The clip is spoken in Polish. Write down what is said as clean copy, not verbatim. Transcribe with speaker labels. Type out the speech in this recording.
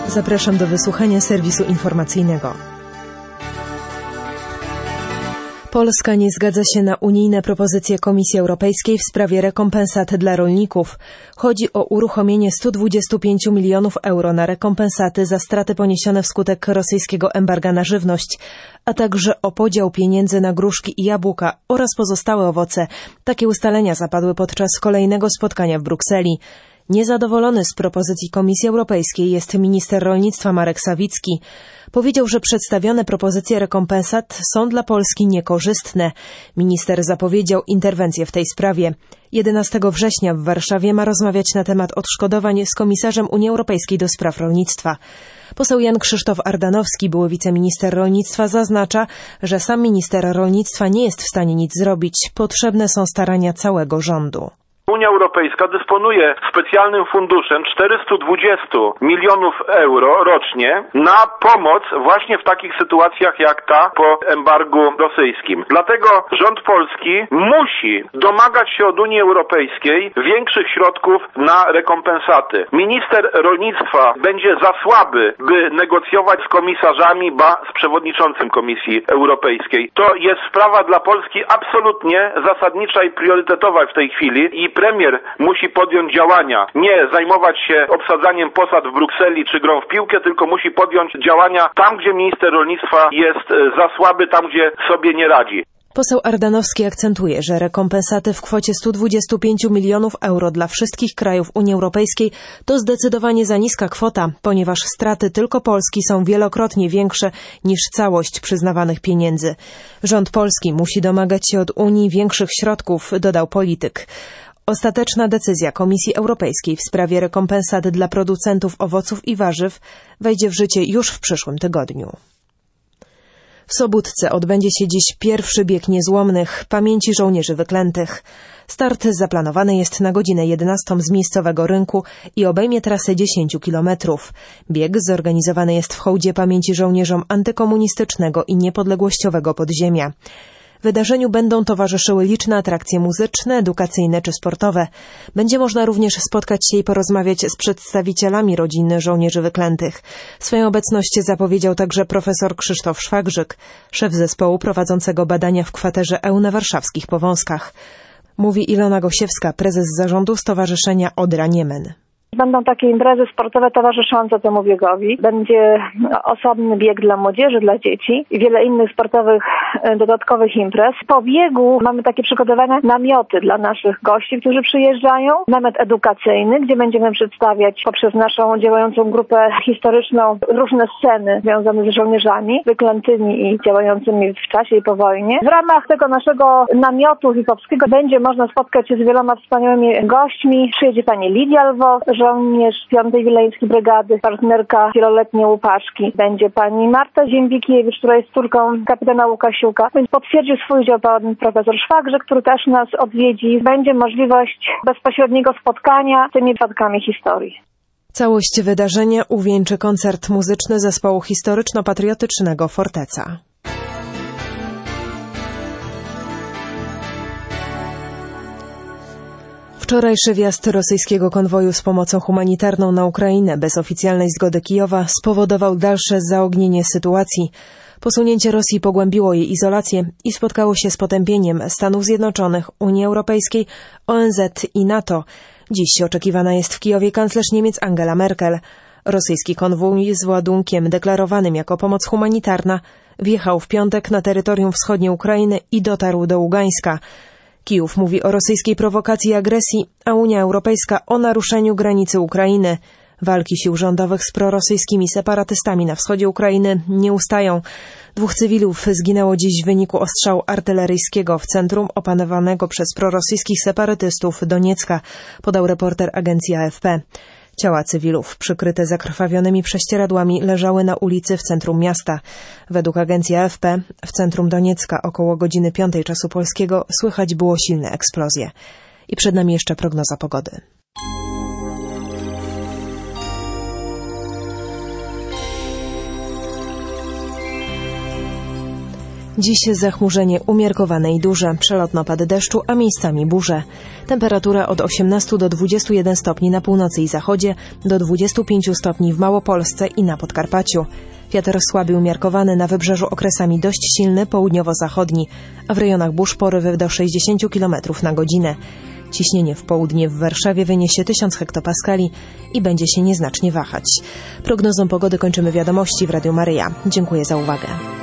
Speaker 1: Zapraszam do wysłuchania serwisu informacyjnego. Polska nie zgadza się na unijne propozycje Komisji Europejskiej w sprawie rekompensat dla rolników. Chodzi o uruchomienie 125 milionów euro na rekompensaty za straty poniesione wskutek rosyjskiego embarga na żywność, a także o podział pieniędzy na gruszki i jabłka oraz pozostałe owoce. Takie ustalenia zapadły podczas kolejnego spotkania w Brukseli. Niezadowolony z propozycji Komisji Europejskiej jest minister rolnictwa Marek Sawicki. Powiedział, że przedstawione propozycje rekompensat są dla Polski niekorzystne. Minister zapowiedział interwencję w tej sprawie. 11 września w Warszawie ma rozmawiać na temat odszkodowań z komisarzem Unii Europejskiej do spraw rolnictwa. Poseł Jan Krzysztof Ardanowski, były wiceminister rolnictwa, zaznacza, że sam minister rolnictwa nie jest w stanie nic zrobić. Potrzebne są starania całego rządu.
Speaker 2: Unia Europejska dysponuje specjalnym funduszem 420 milionów euro rocznie na pomoc właśnie w takich sytuacjach jak ta po embargu rosyjskim. Dlatego rząd polski musi domagać się od Unii Europejskiej większych środków na rekompensaty. Minister rolnictwa będzie za słaby, by negocjować z komisarzami, ba z przewodniczącym Komisji Europejskiej. To jest sprawa dla Polski absolutnie zasadnicza i priorytetowa w tej chwili i premier musi podjąć działania, nie zajmować się obsadzaniem posad w Brukseli czy grą w piłkę, tylko musi podjąć działania tam, gdzie minister rolnictwa jest za słaby, tam, gdzie sobie nie radzi.
Speaker 1: Poseł Ardanowski akcentuje, że rekompensaty w kwocie 125 milionów euro dla wszystkich krajów Unii Europejskiej to zdecydowanie za niska kwota, ponieważ straty tylko Polski są wielokrotnie większe niż całość przyznawanych pieniędzy. Rząd polski musi domagać się od Unii większych środków, dodał polityk. Ostateczna decyzja Komisji Europejskiej w sprawie rekompensat dla producentów owoców i warzyw wejdzie w życie już w przyszłym tygodniu. W Sobótce odbędzie się dziś pierwszy bieg niezłomnych pamięci żołnierzy wyklętych. Start zaplanowany jest na godzinę 11 z miejscowego rynku i obejmie trasę 10 kilometrów. Bieg zorganizowany jest w hołdzie pamięci żołnierzom antykomunistycznego i niepodległościowego podziemia. Wydarzeniu będą towarzyszyły liczne atrakcje muzyczne, edukacyjne czy sportowe. Będzie można również spotkać się i porozmawiać z przedstawicielami rodzin żołnierzy wyklętych. Swoją obecność zapowiedział także profesor Krzysztof Szwagrzyk, szef zespołu prowadzącego badania w kwaterze EU na warszawskich Powązkach. Mówi Ilona Gosiewska, prezes zarządu Stowarzyszenia Odra-Niemen.
Speaker 3: Będą takie imprezy sportowe towarzyszące temu biegowi. Będzie osobny bieg dla młodzieży, dla dzieci i wiele innych sportowych dodatkowych imprez. Po biegu mamy takie przygotowane namioty dla naszych gości, którzy przyjeżdżają. Namiot edukacyjny, gdzie będziemy przedstawiać poprzez naszą działającą grupę historyczną różne sceny związane z żołnierzami wyklętymi i działającymi w czasie i po wojnie. W ramach tego naszego namiotu hip-hopskiego będzie można spotkać się z wieloma wspaniałymi gośćmi. Przyjedzie pani Lidia Lwow, żołnierz 5. Wileńskiej Brygady, partnerka wieloletniej Łupaszki. Będzie pani Marta Ziembikiewicz, która jest córką kapitana Łukasiuka. Więc potwierdził swój udział pan profesor Szwagrzyk, który też nas odwiedzi. Będzie możliwość bezpośredniego spotkania z tymi przypadkami historii.
Speaker 1: Całość wydarzenia uwieńczy koncert muzyczny zespołu historyczno-patriotycznego Forteca. Wczorajszy wjazd rosyjskiego konwoju z pomocą humanitarną na Ukrainę bez oficjalnej zgody Kijowa spowodował dalsze zaognienie sytuacji. Posunięcie Rosji pogłębiło jej izolację i spotkało się z potępieniem Stanów Zjednoczonych, Unii Europejskiej, ONZ i NATO. Dziś oczekiwana jest w Kijowie kanclerz Niemiec Angela Merkel. Rosyjski konwój z ładunkiem deklarowanym jako pomoc humanitarna wjechał w piątek na terytorium wschodniej Ukrainy i dotarł do Ługańska. Kijów mówi o rosyjskiej prowokacji i agresji, a Unia Europejska o naruszeniu granicy Ukrainy. Walki sił rządowych z prorosyjskimi separatystami na wschodzie Ukrainy nie ustają. 2 cywilów zginęło dziś w wyniku ostrzału artyleryjskiego w centrum opanowanego przez prorosyjskich separatystów Doniecka, podał reporter agencji AFP. Ciała cywilów, przykryte zakrwawionymi prześcieradłami, leżały na ulicy w centrum miasta. Według agencji AFP w centrum Doniecka około godziny 5 czasu polskiego słychać było silne eksplozje. I przed nami jeszcze prognoza pogody. Dziś zachmurzenie umiarkowane i duże, przelotne opady deszczu, a miejscami burze. Temperatura od 18 do 21 stopni na północy i zachodzie, do 25 stopni w Małopolsce i na Podkarpaciu. Wiatr słaby umiarkowany, na wybrzeżu okresami dość silny, południowo-zachodni, a w rejonach burz porywy do 60 km na godzinę. Ciśnienie w południe w Warszawie wyniesie 1000 hektopaskali i będzie się nieznacznie wahać. Prognozą pogody kończymy wiadomości w Radiu Maryja. Dziękuję za uwagę.